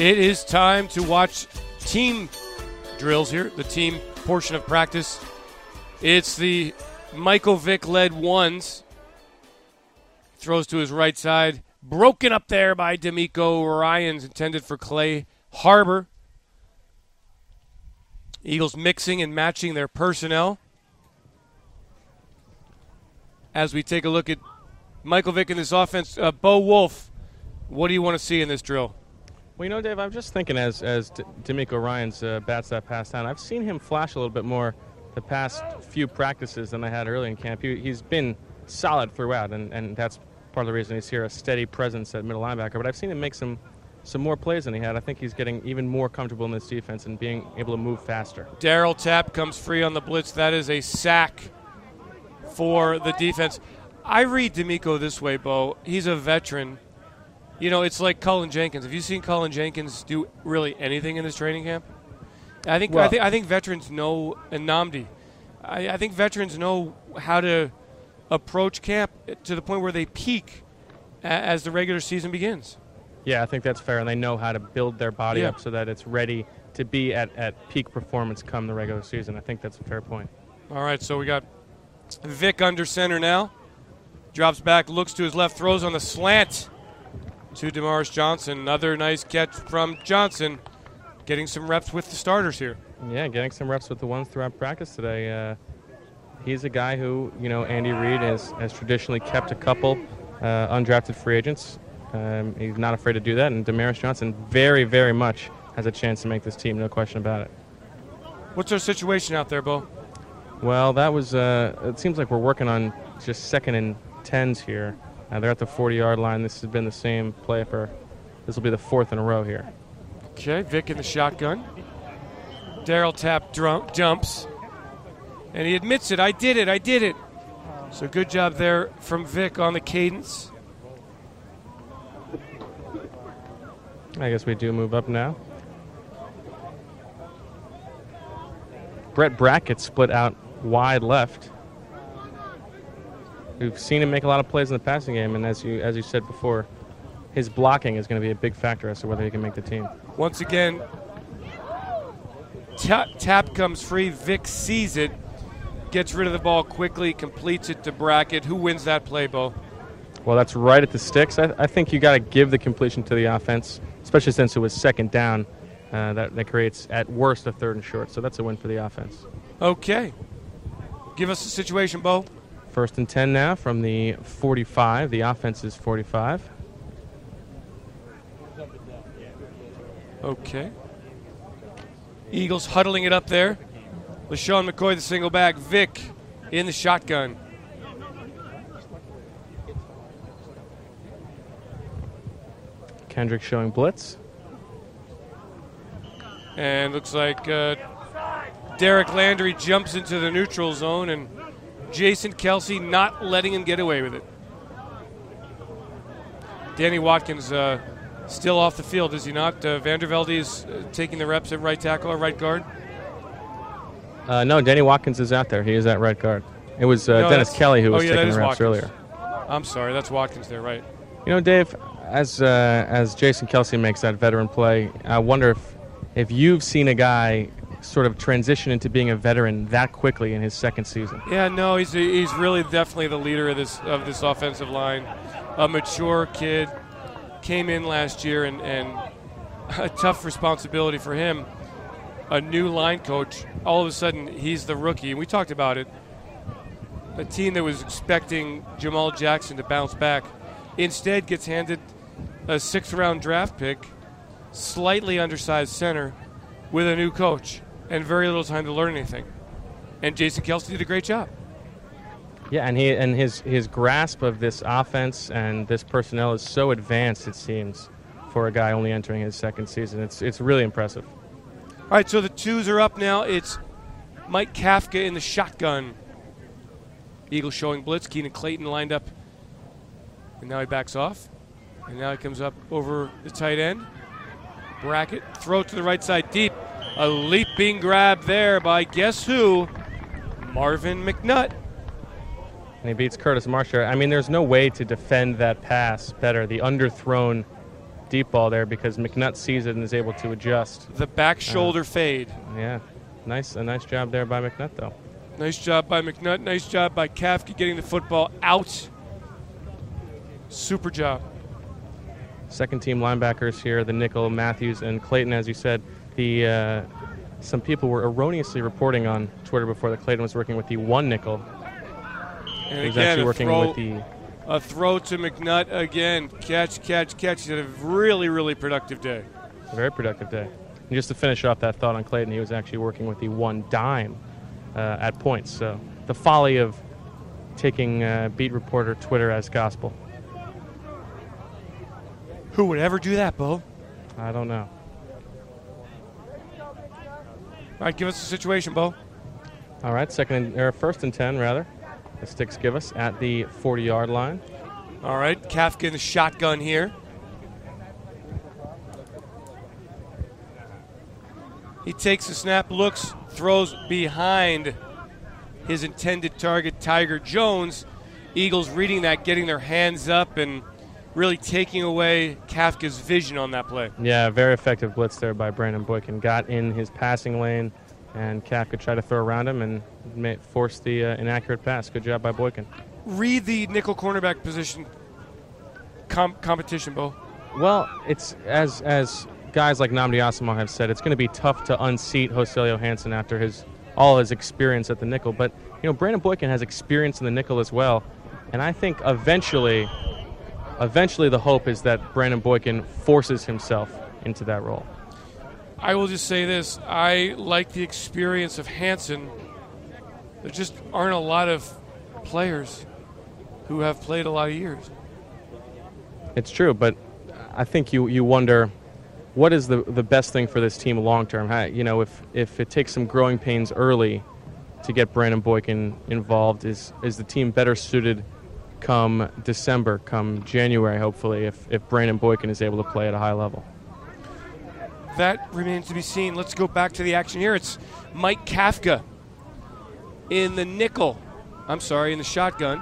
It is time to watch team drills here, the team portion of practice. It's the Michael Vick-led ones. Throws to his right side. Broken up there by D'Amico Ryans, intended for Clay Harbor. Eagles mixing and matching their personnel. As we take a look at Michael Vick in this offense, Bo Wolf, what do you want to see in this drill? Well, you know, Dave, I'm just thinking as D'Amico Ryans bats that pass down, I've seen him flash a little bit more the past few practices than I had early in camp. He's been solid throughout, and that's part of the reason he's here, a steady presence at middle linebacker. But I've seen him make some more plays than he had. I think he's getting even more comfortable in this defense and being able to move faster. Darryl Tapp comes free on the blitz. That is a sack for the defense. I read D'Amico this way, Bo. He's a veteran. You know, it's like Cullen Jenkins. Have you seen Cullen Jenkins do really anything in this training camp? I think veterans know, and Nnamdi, I think veterans know how to approach camp to the point where they peak as the regular season begins. Yeah, I think that's fair, and they know how to build their body up so that it's ready to be at peak performance come the regular season. I think that's a fair point. All right, so we got Vick under center now. Drops back, looks to his left, throws on the slant to Damaris Johnson. Another nice catch from Johnson, getting some reps with the starters here. Yeah, getting some reps with the ones throughout practice today. He's a guy who, you know, Andy Reid has traditionally kept a couple undrafted free agents. He's not afraid to do that, and Damaris Johnson very, very much has a chance to make this team, no question about it. What's our situation out there, Bo? Well, that was, it seems like we're working on just 2nd and 10s here. They're at the 40-yard line. This has been the same play this will be the 4th in a row here. Okay, Vick in the shotgun. Darryl Tapp jumps, and he admits it. I did it. So good job there from Vick on the cadence. I guess we do move up now. Brett Brackett split out wide left. We've seen him make a lot of plays in the passing game, and as you said before, his blocking is going to be a big factor as to whether he can make the team. Once again, Tapp comes free. Vick sees it, gets rid of the ball quickly, completes it to Brackett. Who wins that play, Bo? Well, that's right at the sticks. I think you got to give the completion to the offense, especially since it was 2nd down. That creates, at worst, a 3rd and short. So that's a win for the offense. Okay. Give us the situation, Bo. 1st and 10 now from the 45. The offense is 45. Okay. Eagles huddling it up there. LaShawn McCoy, the single back. Vick in the shotgun. Kendrick showing blitz. And looks like Derek Landry jumps into the neutral zone, and Jason Kelsey not letting him get away with it. Danny Watkins still off the field, is he not? Vandervelde is taking the reps at right tackle or right guard? No, Danny Watkins is out there. He is at right guard. It was Dennis Kelly who was taking the reps earlier. I'm sorry, that's Watkins there, right? You know, Dave, as Jason Kelsey makes that veteran play, I wonder if you've seen a guy sort of transition into being a veteran that quickly in his 2nd season. Yeah, no, he's really definitely the leader of this offensive line. A mature kid, came in last year, and a tough responsibility for him. A new line coach, all of a sudden he's the rookie. And we talked about it. A team that was expecting Jamal Jackson to bounce back instead gets handed a 6th-round draft pick, slightly undersized center, with a new coach and very little time to learn anything. And Jason Kelsey did a great job. Yeah, and his grasp of this offense and this personnel is so advanced, it seems, for a guy only entering his 2nd season. It's really impressive. All right, so the 2s are up now. It's Mike Kafka in the shotgun. Eagles showing blitz. Keenan Clayton lined up. And now he backs off. And now he comes up over the tight end. Brackett, throw to the right side deep. A leaping grab there by guess who? Marvin McNutt. And he beats Curtis Marshall. I mean, there's no way to defend that pass better. The underthrown deep ball there because McNutt sees it and is able to adjust. The back shoulder fade. Yeah, a nice job there by McNutt, though. Nice job by McNutt. Nice job by Kafka getting the football out. Super job. Second team linebackers here, the nickel, Matthews and Clayton, as you said. Some people were erroneously reporting on Twitter before that Clayton was working with the one nickel. And He's again, actually working with the... A throw to McNutt again. Catch. He's had a really, really productive day. Very productive day. And just to finish off that thought on Clayton, he was actually working with the one dime at points. So the folly of taking beat reporter Twitter as gospel. Who would ever do that, Bo? I don't know. All right, give us a situation, Bo. All right, first and 10, rather. The Sticks give us at the 40-yard line. All right, Kafka in the shotgun here. He takes the snap, looks, throws behind his intended target, Tiger Jones. Eagles reading that, getting their hands up, and really taking away Kafka's vision on that play. Yeah, very effective blitz there by Brandon Boykin. Got in his passing lane, and Kafka tried to throw around him and forced the inaccurate pass. Good job by Boykin. Read the nickel cornerback position competition, Bo. Well, it's as guys like Nnamdi Asomugha have said, it's going to be tough to unseat Joselio Hansen after all his experience at the nickel. But Brandon Boykin has experience in the nickel as well, and I think eventually the hope is that Brandon Boykin forces himself into that role. I will just say this. I like the experience of Hansen. There just aren't a lot of players who have played a lot of years. It's true, but I think you wonder what is the best thing for this team long term. If it takes some growing pains early to get Brandon Boykin involved, is the team better suited come December, come January, hopefully, if Brandon Boykin is able to play at a high level? That remains to be seen. Let's go back to the action here. It's Mike Kafka in the nickel. In the shotgun.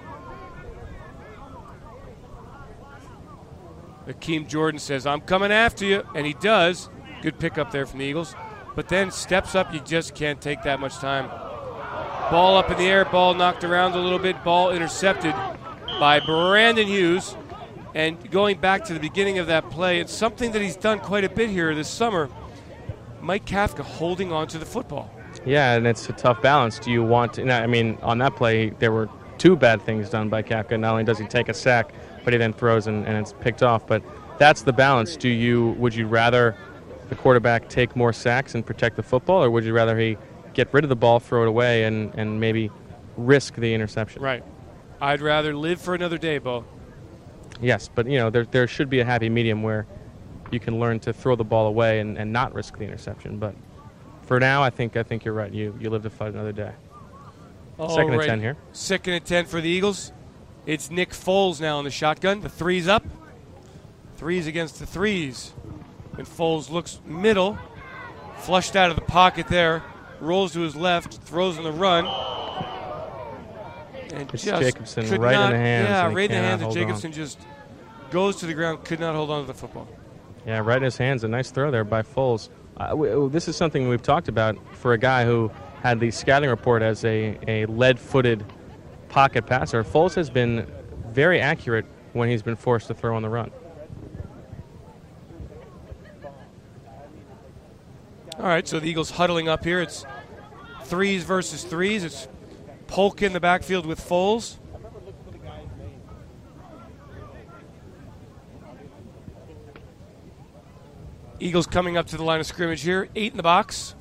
Akeem Jordan says, "I'm coming after you," and he does. Good pickup there from the Eagles. But then steps up, you just can't take that much time. Ball up in the air, ball knocked around a little bit, ball intercepted by Brandon Hughes. And going back to the beginning of that play, it's something that he's done quite a bit here this summer. Mike Kafka holding on to the football. Yeah, and it's a tough balance. Do you want to, on that play, there were two bad things done by Kafka. Not only does he take a sack, but he then throws and it's picked off. But that's the balance. Would you rather the quarterback take more sacks and protect the football, or would you rather he get rid of the ball, throw it away, and maybe risk the interception? Right. I'd rather live for another day, Bo. Yes, but there should be a happy medium where you can learn to throw the ball away and not risk the interception. But for now, I think you're right. You live to fight another day. Second and 10 here. Second and 10 for the Eagles. It's Nick Foles now in the shotgun. The three's up. Threes against the threes. And Foles looks middle. Flushed out of the pocket there. Rolls to his left. Throws on the run. And it's just Jacobson in the hands. Yeah, right in the hands. And Jacobson just goes to the ground. Could not hold on to the football. Yeah, right in his hands. A nice throw there by Foles. This is something we've talked about for a guy who had the scouting report as a lead-footed pocket passer. Foles has been very accurate when he's been forced to throw on the run. All right, so the Eagles huddling up here. It's threes versus threes. It's Polk in the backfield with Foles. Eagles coming up to the line of scrimmage here. 8 in the box.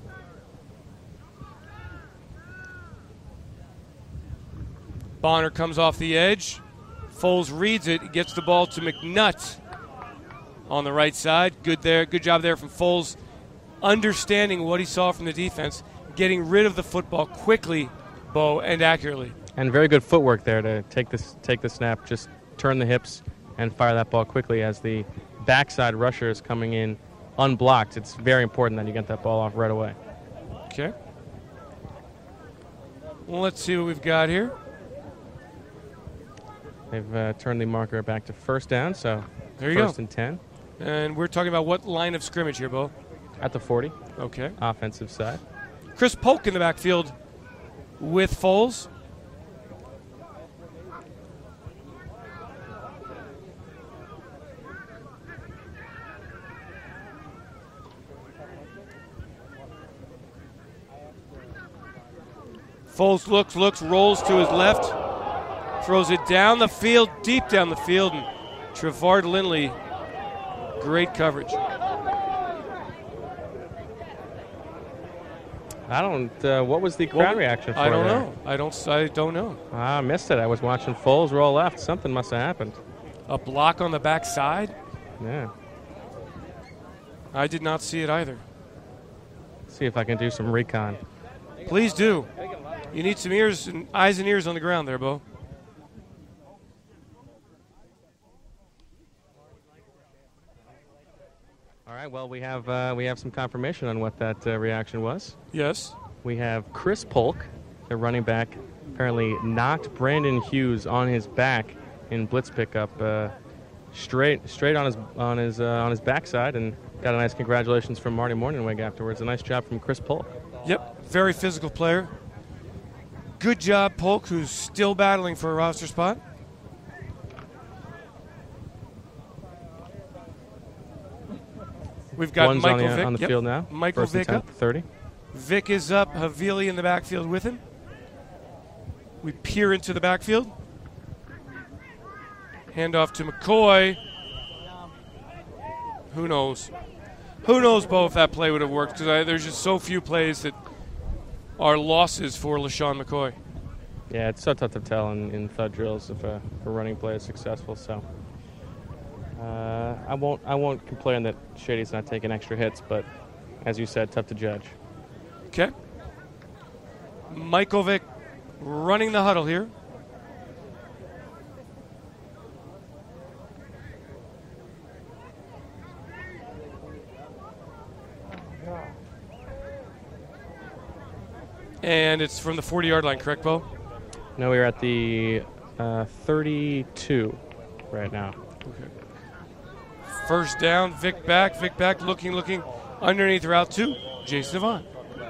Bonner comes off the edge. Foles reads it, gets the ball to McNutt on the right side. Good there. Good job there from Foles, understanding what he saw from the defense, getting rid of the football quickly, Bo, and accurately. And very good footwork there to take the snap, just turn the hips and fire that ball quickly as the backside rusher is coming in unblocked. It's very important that you get that ball off right away. Okay. Well, let's see what we've got here. They've turned the marker back to first down, so there you go. First and 10. And we're talking about what line of scrimmage here, Bo? At the 40. Okay. Offensive side. Chris Polk in the backfield with Foles. Foles looks, rolls to his left, throws it down the field, deep down the field, and Trevard Lindley, great coverage. I don't. What was the crowd reaction for I don't there? know. I don't know. I missed it. I was watching Foles roll left. Something must have happened. A block on the backside? Yeah. I did not see it either. See if I can do some recon. Please do. You need some eyes and ears on the ground there, Bo. All right. Well, we have some confirmation on what that reaction was. Yes. We have Chris Polk, the running back, apparently knocked Brandon Hughes on his back in blitz pickup, straight on his backside, and got a nice congratulations from Marty Morningweg afterwards. A nice job from Chris Polk. Yep. Very physical player. Good job, Polk, who's still battling for a roster spot. We've got One's Michael Vick on the field now. Michael First and Vick 10, up. 30. Vick is up. Havili in the backfield with him. We peer into the backfield. Handoff to McCoy. Who knows? Who knows, Bo, if that play would have worked? Because there's just so few plays that are losses for LaShawn McCoy. Yeah, it's so tough to tell in thud drills if a running play is successful. So I won't complain that Shady's not taking extra hits, but as you said, tough to judge. Okay. Michael Vick running the huddle here. And it's from the 40-yard line, correct, Bo? No, we're at the 32 right now. Okay. First down, Vick back, looking, underneath route 2, Jason Avant.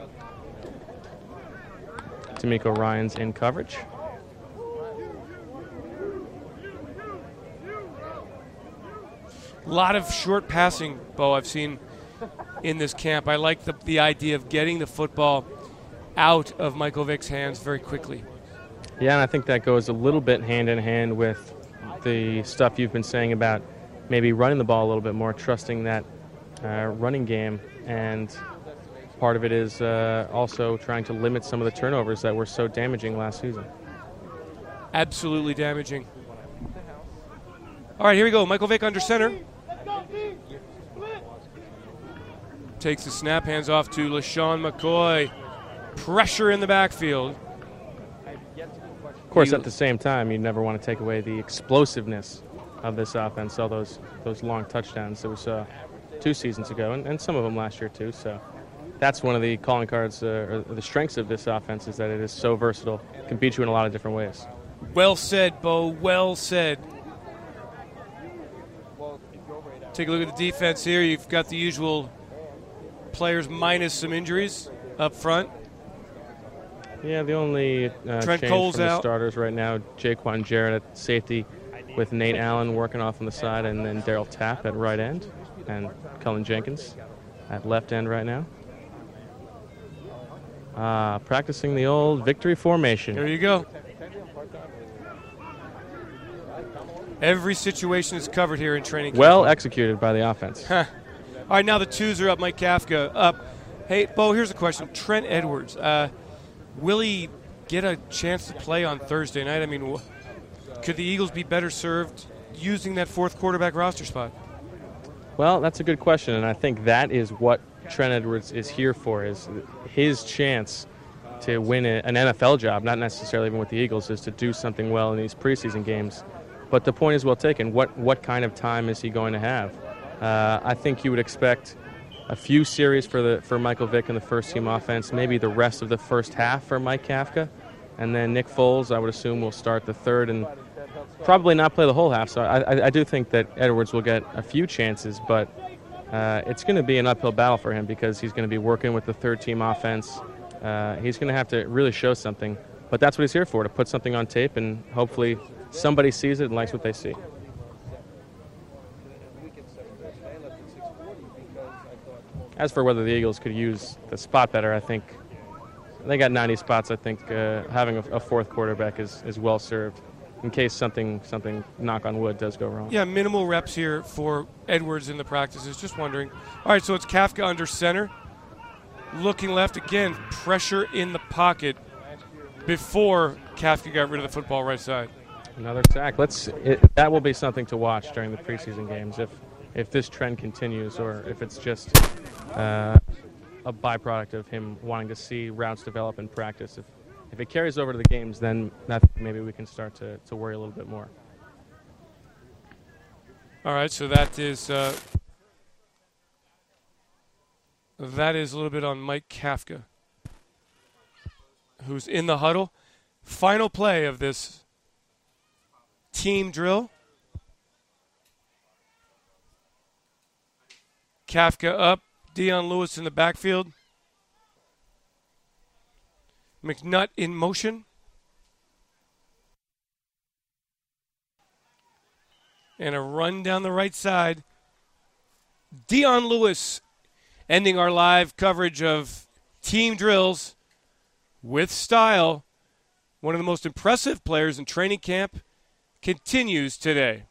D'Amico Ryans in coverage. A lot of short passing, Bo, I've seen in this camp. I like the idea of getting the football out of Michael Vick's hands very quickly. Yeah, and I think that goes a little bit hand in hand with the stuff you've been saying about maybe running the ball a little bit more, trusting that running game. And part of it is also trying to limit some of the turnovers that were so damaging last season. Absolutely damaging. All right, here we go. Michael Vick under center. Takes the snap, hands off to LaShawn McCoy. Pressure in the backfield. Of course, at the same time, you never want to take away the explosiveness of this offense, all those long touchdowns that we saw 2 seasons ago, and some of them last year too. So that's one of the calling cards, or the strengths of this offense, is that it is so versatile, can beat you in a lot of different ways. Well said, Bo. Well said. Take a look at the defense here. You've got the usual players minus some injuries up front. Yeah, the only change Cole's from the out. starters right now, Jaquan Jarrett at safety with Nate Allen working off on the side, and then Daryl Tapp at right end, and Cullen Jenkins at left end right now. Practicing the old victory formation. There you go. Every situation is covered here in training camp. Well executed by the offense. All right, now the twos are up. Mike Kafka up. Hey, Bo, here's a question. Trent Edwards, will he get a chance to play on Thursday night? I mean, could the Eagles be better served using that fourth quarterback roster spot? Well, that's a good question, and I think that is what Trent Edwards is here for, is his chance to win an NFL job, not necessarily even with the Eagles, is to do something well in these preseason games. But the point is well taken. What kind of time is he going to have? I think you would expect a few series for Michael Vick in the first-team offense, maybe the rest of the first half for Mike Kafka. And then Nick Foles, I would assume, will start the third and probably not play the whole half. So I do think that Edwards will get a few chances, but it's going to be an uphill battle for him because he's going to be working with the third-team offense. He's going to have to really show something. But that's what he's here for, to put something on tape, and hopefully somebody sees it and likes what they see. As for whether the Eagles could use the spot better, I think they got 90 spots. I think having a fourth quarterback is well served in case something, knock on wood, does go wrong. Yeah, minimal reps here for Edwards in the practices. Just wondering. All right, so it's Kafka under center. Looking left again, pressure in the pocket before Kafka got rid of the football right side. Another sack. That will be something to watch during the preseason games if this trend continues or if it's just a byproduct of him wanting to see routes develop in practice. If it carries over to the games, then maybe we can start to worry a little bit more. All right, so that is a little bit on Mike Kafka, who's in the huddle. Final play of this team drill. Kafka up, Dion Lewis in the backfield. McNutt in motion. And a run down the right side. Dion Lewis ending our live coverage of team drills with style. One of the most impressive players in training camp continues today.